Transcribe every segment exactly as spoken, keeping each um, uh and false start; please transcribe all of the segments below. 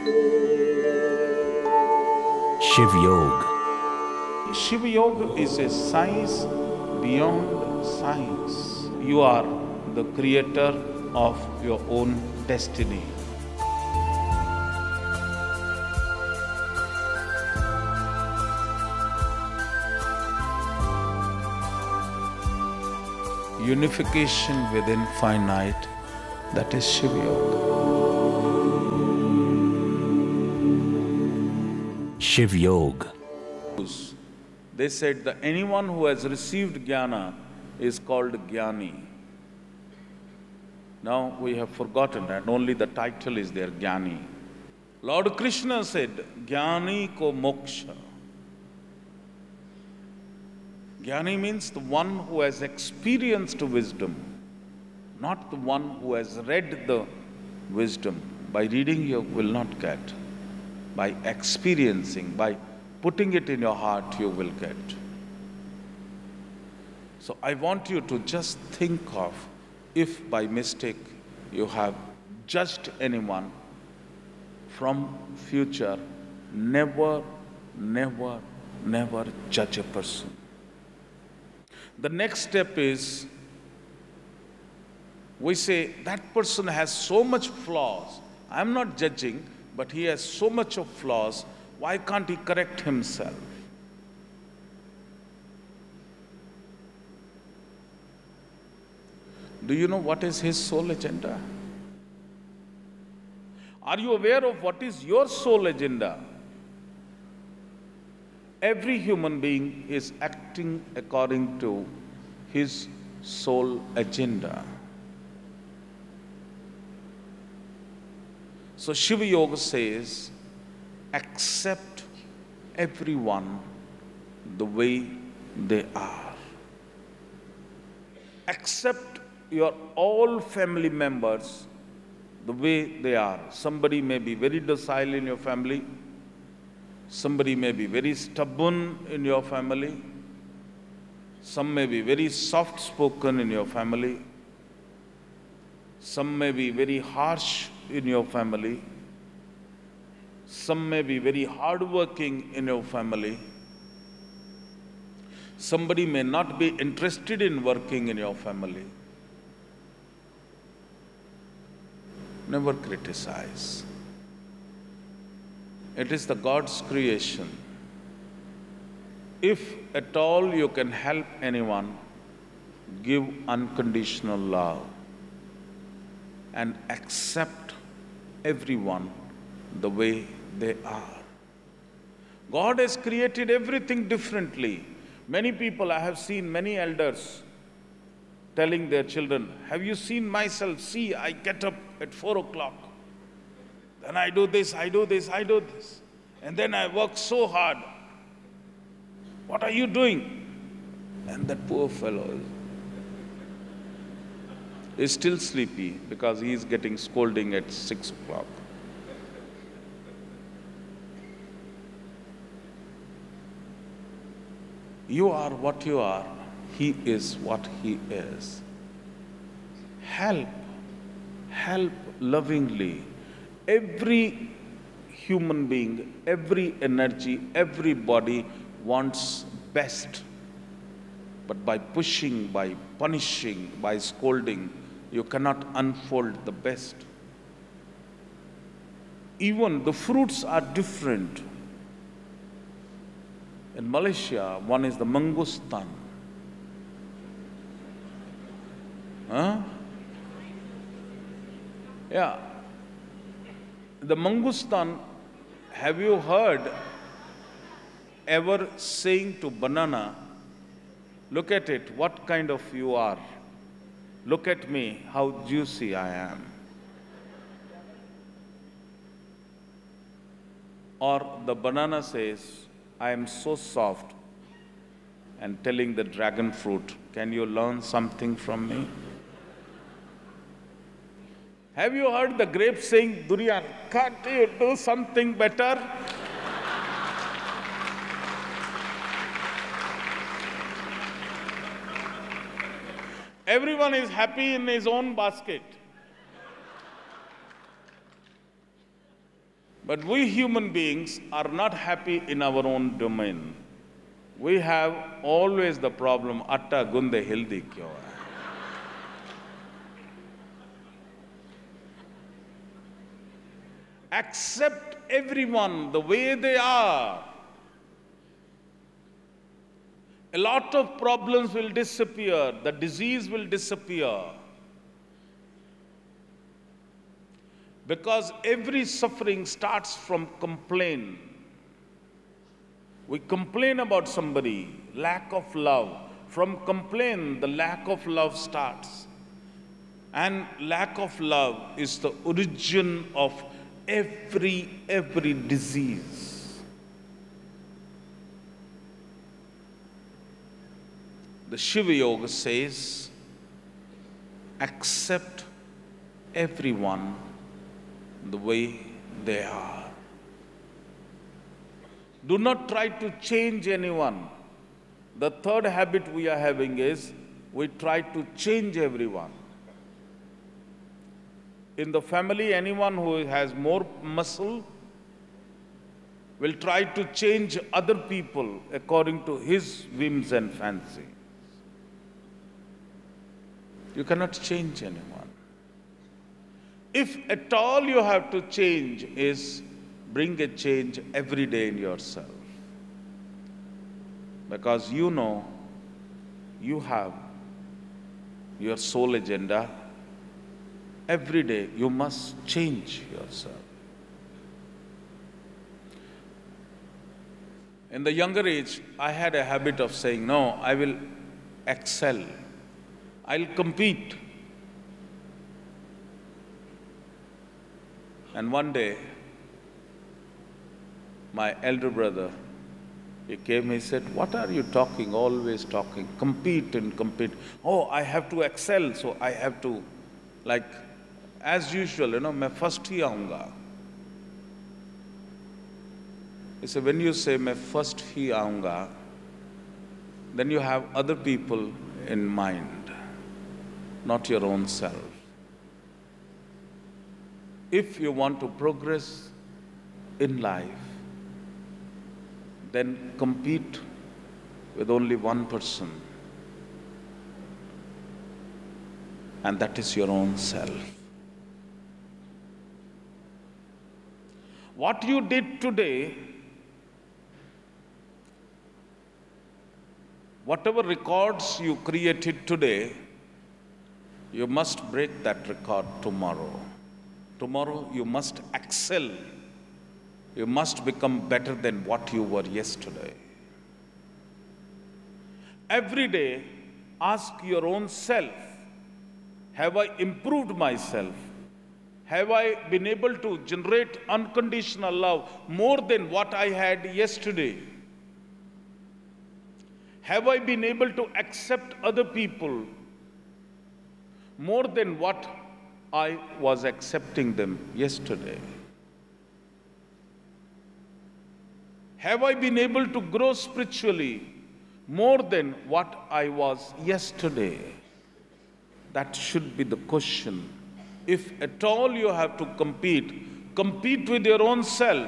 Shiv Yoga. Shiva Yoga is a science beyond science. You are the creator of your own destiny. Unification within finite, that is Shiva Yoga. Shiv Yoga. They said that anyone who has received jnana is called jnani. Now we have forgotten that, only the title is there, jnani. Lord Krishna said, jnani ko moksha. Jnani means the one who has experienced wisdom, not the one who has read the wisdom. By reading you will not get. By experiencing, by putting it in your heart, you will get. So I want you to just think of, if by mistake you have judged anyone, from future, never, never, never judge a person. The next step is, we say, that person has so much flaws. I'm not judging, but he has so much of flaws. Why can't he correct himself? Do you know what is his soul agenda? Are you aware of what is your soul agenda? Every human being is acting according to his soul agenda. So Shiva Yoga says, accept everyone the way they are. Accept your all family members the way they are. Somebody may be very docile in your family. Somebody may be very stubborn in your family. Some may be very soft-spoken in your family. Some may be very harsh in your family. Some may be very hardworking in your family. Somebody may not be interested in working in your family. Never criticize. It is the God's creation. If at all you can help anyone, give unconditional love and accept everyone the way they are. God has created everything differently. Many people, I have seen many elders telling their children, have you seen myself? See, I get up at four o'clock. Then I do this, I do this, I do this. And then I work so hard. What are you doing? And that poor fellow is still sleepy because he is getting scolding at six o'clock. You are what you are. He is what he is. Help, help lovingly. Every human being, every energy, every body wants best. But by pushing, by punishing, by scolding, you cannot unfold the best. Even the fruits are different. In Malaysia, one is the mangostan. Huh? Yeah. The mangostan, have you heard ever saying to banana, look at it, what kind of you are? Look at me, how juicy I am. Or the banana says, I am so soft, and telling the dragon fruit, can you learn something from me? Have you heard the grape saying, Durian, can't you do something better? Everyone is happy in his own basket. But we human beings are not happy in our own domain. We have always the problem, atta gunde hildi kyo hai? Accept everyone the way they are. A lot of problems will disappear, the disease will disappear. Because every suffering starts from complaint. We complain about somebody, lack of love. From complaint, the lack of love starts. And lack of love is the origin of every, every disease. The Shiva Yoga says, accept everyone the way they are. Do not try to change anyone. The third habit we are having is we try to change everyone. In the family, anyone who has more muscle will try to change other people according to his whims and fancies. You cannot change anyone. If at all you have to change is bring a change every day in yourself. Because you know you have your soul agenda. Every day you must change yourself. In the younger age, I had a habit of saying, no, I will excel. I'll compete. And one day, my elder brother, he came, he said, what are you talking, always talking, compete and compete. Oh, I have to excel, so I have to, like, as usual, you know, मैं first ही आऊँगा. He said, when you say मैं first ही आऊँगा, then you have other people in mind, not your own self. If you want to progress in life, then compete with only one person, and that is your own self. What you did today, whatever records you created today, you must break that record tomorrow. Tomorrow you must excel. You must become better than what you were yesterday. Every day, ask your own self, have I improved myself? Have I been able to generate unconditional love more than what I had yesterday? Have I been able to accept other people more than what I was accepting them yesterday? Have I been able to grow spiritually more than what I was yesterday? That should be the question. If at all you have to compete, compete with your own self.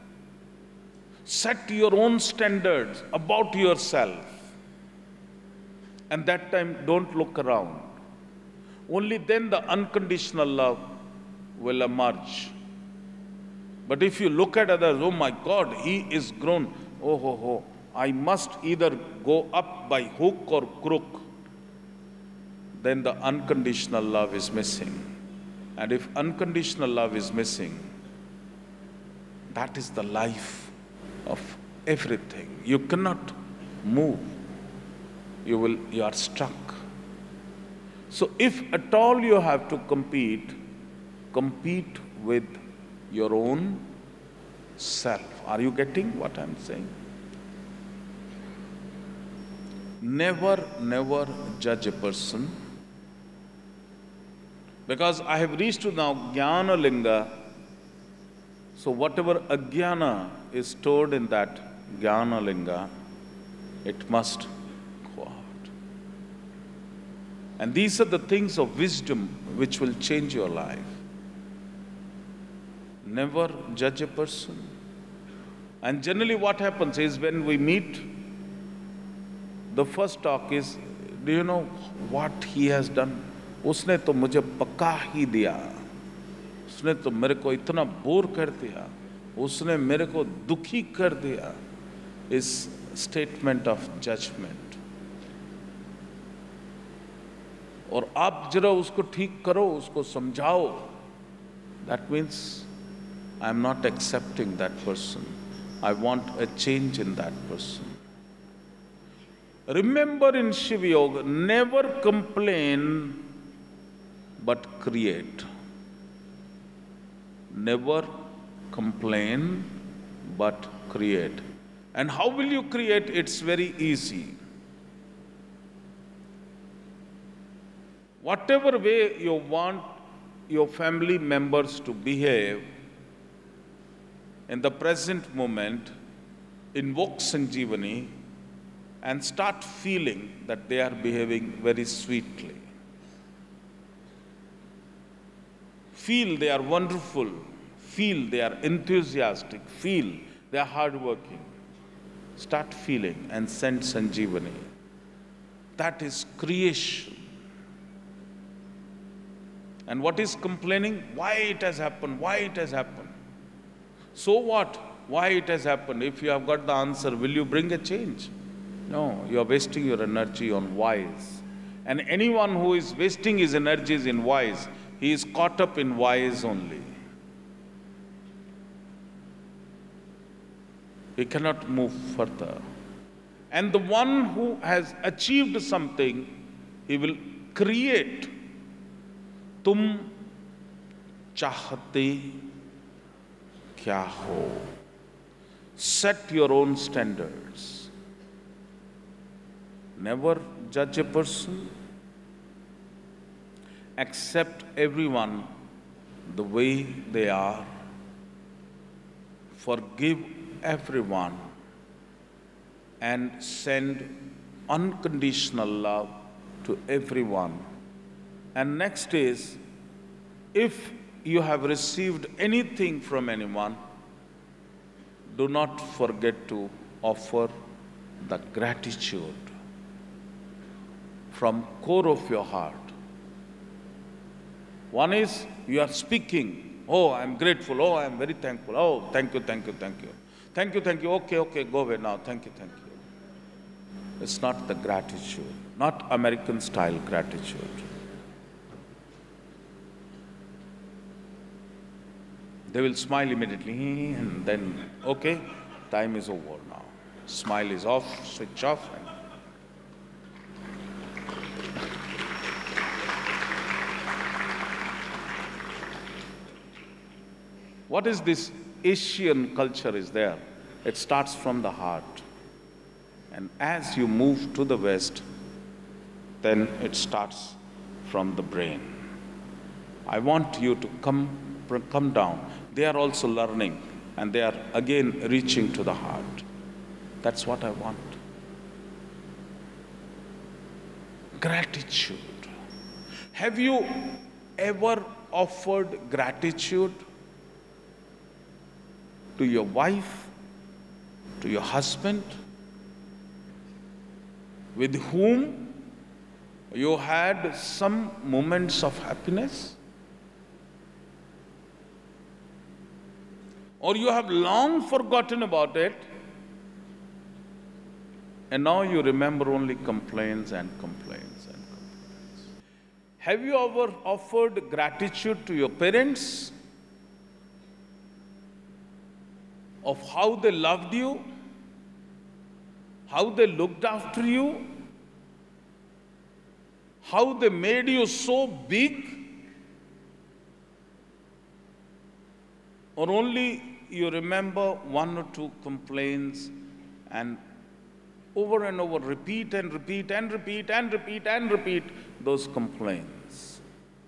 Set your own standards about yourself. And that time, don't look around. Only then the unconditional love will emerge. But if you look at others, oh my God, he is grown. Oh, ho, ho, I must either go up by hook or crook. Then the unconditional love is missing. And if unconditional love is missing, that is the life of everything. You cannot move. You will, you are stuck. So if at all you have to compete, compete with your own self. Are you getting what I'm saying? Never, never judge a person. Because I have reached to now Jnana Linga, so whatever Ajnana is stored in that Jnana Linga, it must go out. And these are the things of wisdom which will change your life. never judge a person. And generally what happens is when we meet, the first talk is, do you know what he has done? उसने तो मुझे पका ही दिया, उसने तो मेरे को इतना बोर कर दिया, उसने मेरे को दुखी कर दिया. Is statement of judgment. और आप जरा उसको ठीक करो, उसको समझाओ. That means I am not accepting that person. I want a change in that person. Remember in Shiva Yoga, never complain but create. Never complain but create. And how will you create? It's very easy. Whatever way you want your family members to behave, in the present moment, invoke Sanjeevani and start feeling that they are behaving very sweetly. Feel they are wonderful. Feel they are enthusiastic. Feel they are hardworking. Start feeling and send Sanjeevani. That is creation. And what is complaining? Why it has happened? Why it has happened? So what? Why it has happened? If you have got the answer, will you bring a change? No, you are wasting your energy on whys. And anyone who is wasting his energies in whys, he is caught up in whys only. He cannot move further. And the one who has achieved something, he will create. Tum chahte kya ho? Set your own standards. Never judge a person. Accept everyone the way they are. Forgive everyone and send unconditional love to everyone. And next is, if you have received anything from anyone, do not forget to offer the gratitude from core of your heart. One is, you are speaking, oh, I am grateful, oh, I am very thankful, oh, thank you, thank you, thank you. Thank you, thank you, okay, okay, go away now, thank you, thank you. It's not the gratitude, not American style gratitude. They will smile immediately and then, okay, time is over now. Smile is off, switch off. And what is this Asian culture is there? It starts from the heart. And as you move to the West, then it starts from the brain. I want you to come, come down. They are also learning and they are again reaching to the heart. That's what I want. Gratitude. Have you ever offered gratitude to your wife, to your husband, with whom you had some moments of happiness? Or you have long forgotten about it, and now you remember only complaints and complaints and complaints. Have you ever offered gratitude to your parents of how they loved you, how they looked after you, how they made you so big? Or only you remember one or two complaints and over and over repeat and repeat and repeat and repeat and repeat those complaints?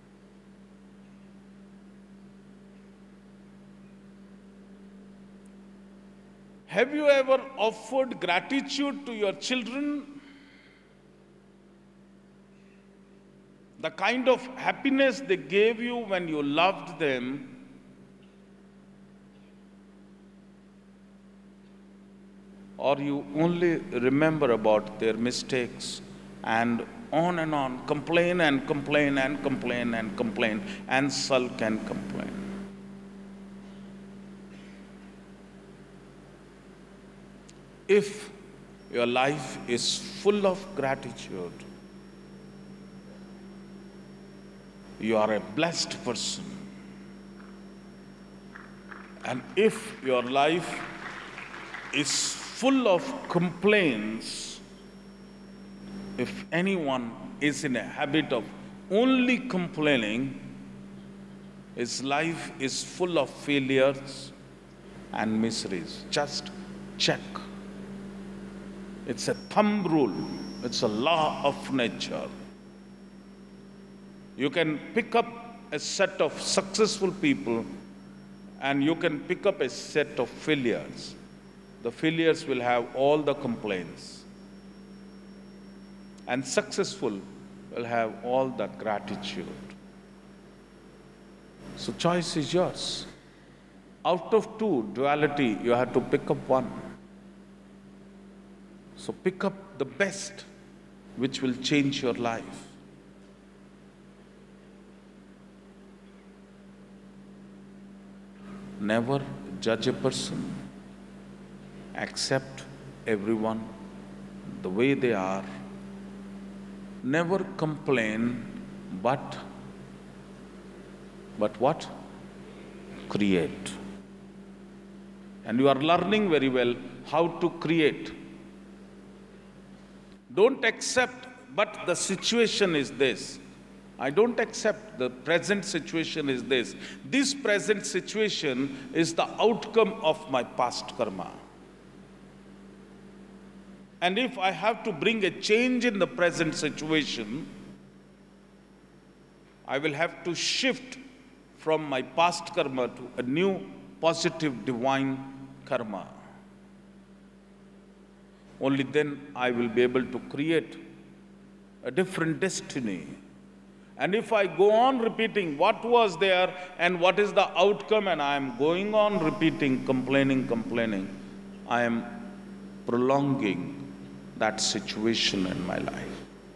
Have you ever offered gratitude to your children? The kind of happiness they gave you when you loved them, or you only remember about their mistakes and on and on, complain and complain and complain and complain and sulk and complain. If your life is full of gratitude, you are a blessed person. And if your life is full of complaints, if anyone is in a habit of only complaining, his life is full of failures and miseries. Just check. It's a thumb rule. It's a law of nature. You can pick up a set of successful people and you can pick up a set of failures. The failures will have all the complaints. And successful will have all the gratitude. So choice is yours. Out of two, duality, you have to pick up one. So pick up the best, which will change your life. Never judge a person. Accept everyone the way they are. Never complain, but, but what? Create. And you are learning very well how to create. Don't accept, but the situation is this. I don't accept the present situation is this. This present situation is the outcome of my past karma. And if I have to bring a change in the present situation, I will have to shift from my past karma to a new positive divine karma. Only then I will be able to create a different destiny. And if I go on repeating what was there and what is the outcome, and I am going on repeating, complaining, complaining, I am prolonging that situation in my life.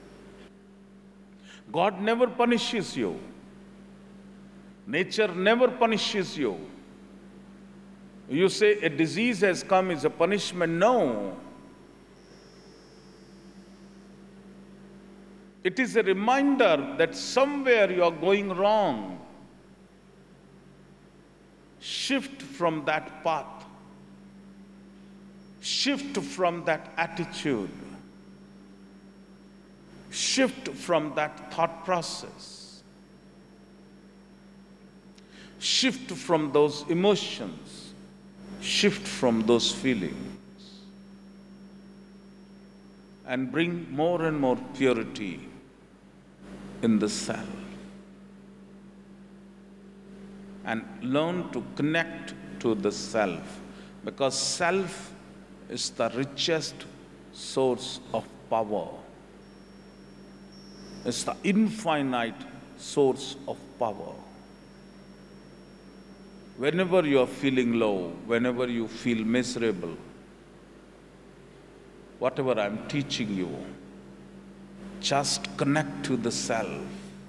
God never punishes you. Nature never punishes you. You say a disease has come is a punishment. No. It is a reminder that somewhere you are going wrong. Shift from that path. Shift from that attitude. Shift from that thought process. Shift from those emotions. Shift from those feelings. And bring more and more purity in the self. And learn to connect to the self. Because self is the richest source of power. It's the infinite source of power. Whenever you are feeling low, whenever you feel miserable, whatever I'm teaching you, just connect to the self.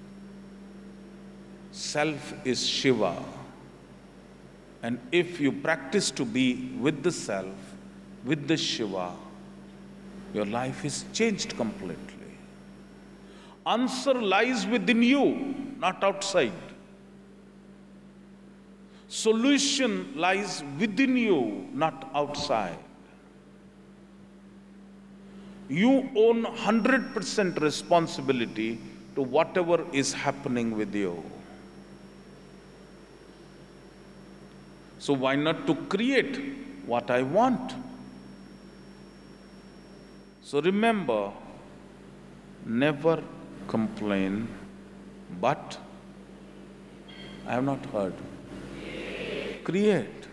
Self is Shiva. And if you practice to be with the self, with the Shiva, your life is changed completely. Answer lies within you, not outside. Solution lies within you, not outside. You own one hundred percent responsibility to whatever is happening with you. So why not to create what I want? So remember, never complain, but I have not heard. Create.